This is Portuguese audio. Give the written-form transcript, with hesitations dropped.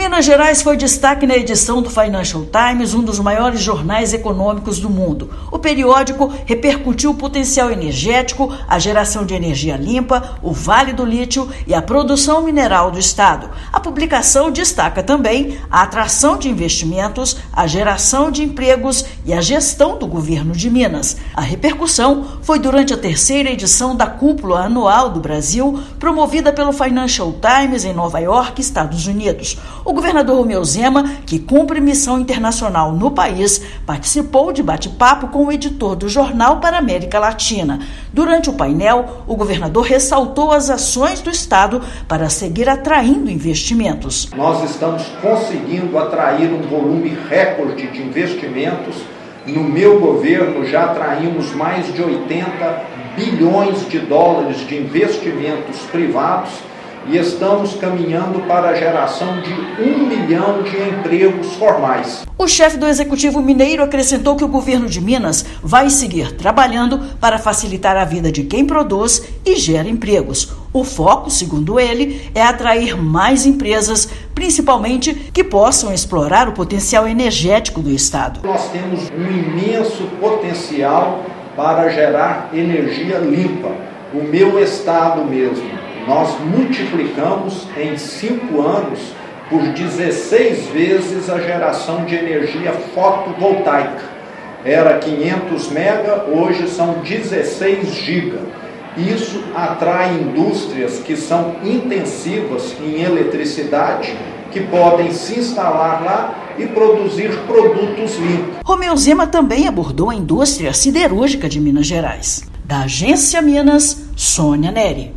Minas Gerais foi destaque na edição do Financial Times, um dos maiores jornais econômicos do mundo. O periódico repercutiu o potencial energético, a geração de energia limpa, o Vale do Lítio e a produção mineral do estado. A publicação destaca também a atração de investimentos, a geração de empregos e a gestão do governo de Minas. A repercussão foi durante a terceira edição da Cúpula Anual do Brasil, promovida pelo Financial Times em Nova York, Estados Unidos. O governador Romeu Zema, que cumpre missão internacional no país, participou de bate-papo com o editor do jornal para a América Latina. Durante o painel, o governador ressaltou as ações do estado para seguir atraindo investimentos. Nós estamos conseguindo atrair um volume recorde de investimentos. No meu governo já atraímos mais de 80 bilhões de dólares de investimentos privados e estamos caminhando para a geração de 1 milhão de empregos formais. O chefe do Executivo Mineiro acrescentou que o governo de Minas vai seguir trabalhando para facilitar a vida de quem produz e gera empregos. O foco, segundo ele, é atrair mais empresas, principalmente que possam explorar o potencial energético do estado. Nós temos um imenso potencial para gerar energia limpa. O meu estado mesmo. Nós multiplicamos em 5 anos por 16 vezes a geração de energia fotovoltaica. Era 500 mega, hoje são 16 giga. Isso atrai indústrias que são intensivas em eletricidade, que podem se instalar lá e produzir produtos limpos. Romeu Zema também abordou a indústria siderúrgica de Minas Gerais. Da Agência Minas, Sônia Neri.